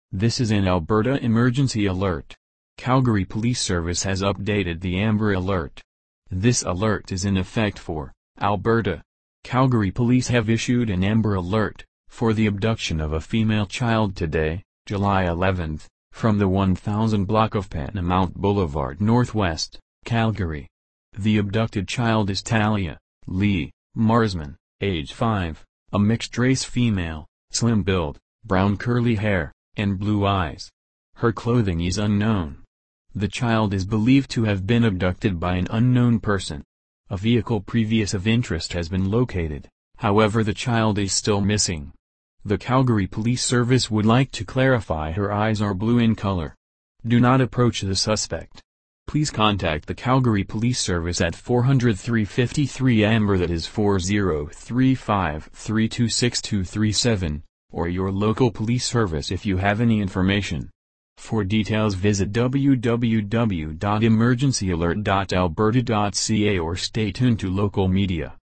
This is an Alberta emergency alert. Calgary Police Service has updated the Amber Alert. This alert is in effect for Alberta. Calgary Police have issued an Amber Alert for the abduction of a female child today, July 11th, from the 1000 block of Panamount Boulevard Northwest, Calgary. The abducted child is Talia Lee Marsman, age 5, a mixed-race female, slim build, brown curly hair, and blue eyes. Her clothing is unknown. The child is believed to have been abducted by an unknown person. A vehicle previous of interest has been located, however the child is still missing. The Calgary Police Service would like to clarify her eyes are blue in color. Do not approach the suspect. Please contact the Calgary Police Service at 400-353 Amber, that is 4035-326-237, or your local police service if you have any information. For details visit www.emergencyalert.alberta.ca or stay tuned to local media.